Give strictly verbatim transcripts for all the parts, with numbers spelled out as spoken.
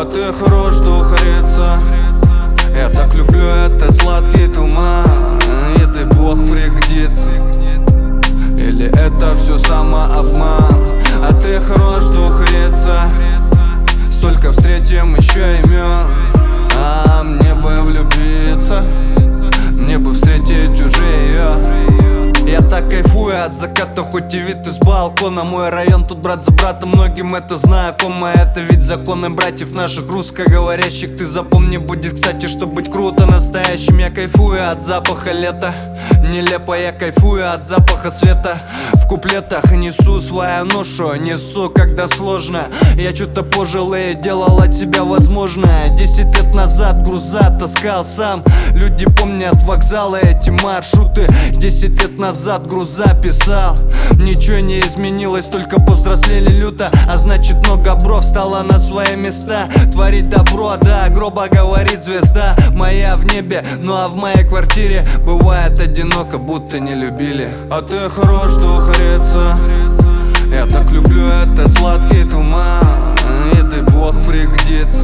А ты хорош, духарица. Я так люблю этот сладкий туман. И дай бог пригодится. Или это все самообман? А ты хорош, духарица. Столько встретим еще имен. А мне бы влюбиться, мне бы встретить чужие. Я так кайфую от заката, хоть и вид из балкона. Мой район тут брат за братом, многим это знакомо. Это ведь законы братьев наших русскоговорящих. Ты запомни, будет кстати, что быть круто настоящим. Я кайфую от запаха лета, нелепо я кайфую от запаха света. В куплетах несу свою ношу, несу, когда сложно. Я что-то пожил и делал от себя возможное. Десять лет назад груза таскал сам. Люди помнят вокзалы, эти маршруты. Десять лет назад груза писал. Ничего не изменилось, только повзрослели люто. А значит много бров стало на свои места. Творить добро, да, гроба говорит звезда моя в небе, ну а в моей квартире бывает одиноко, будто не любили. А ты хорош, духарица. Я так люблю этот сладкий туман. И дай бог пригодится.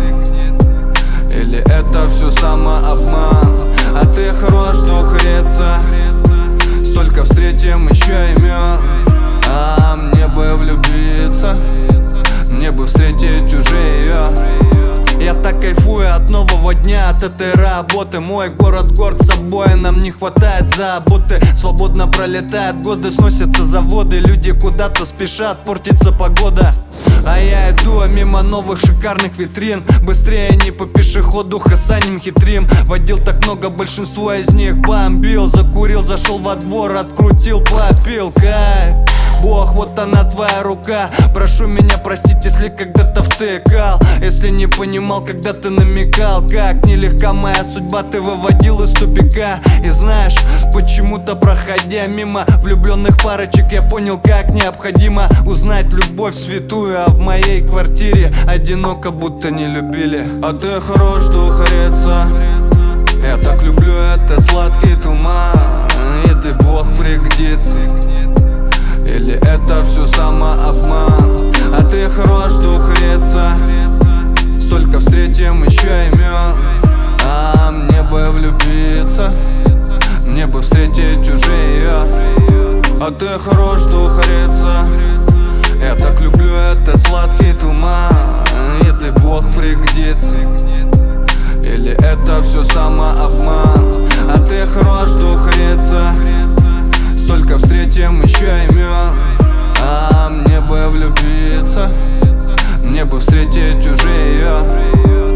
Или это все самообман? А ты хорош, духарица. Столько встретим еще имен. А мне бы влюбиться, мне бы встретить чужие. Я так кайфую от нового дня, от этой работы. Мой город горд собой, нам не хватает заботы. Свободно пролетают годы, сносятся заводы. Люди куда-то спешат, портится погода. А я иду мимо новых шикарных витрин. Быстрее не по пешеходу, хасаним хитрим. Водил так много, большинство из них бомбил. Закурил, зашел во двор, открутил, попил, кайф. Бог, вот она твоя рука. Прошу меня простить, если когда-то втыкал, если не понимал, когда ты намекал. Как нелегка моя судьба, ты выводил из тупика. И знаешь, почему-то проходя мимо влюбленных парочек, я понял, как необходимо узнать любовь святую. А в моей квартире одиноко, будто не любили. А ты хорош, духарица. Я так люблю этот сладкий туман. И дай бог пригодится. Или это все самообман? А ты хорош, духарица. Столько встретим еще имен. А мне бы влюбиться, мне бы встретить чужие. А ты хорош, духарица. Я так люблю этот сладкий туман. И дай бог пригодится. Или это все самообман? А ты хорош, духарица. Столько встретим еще имен. А мне бы влюбиться, мне бы встретить чужие.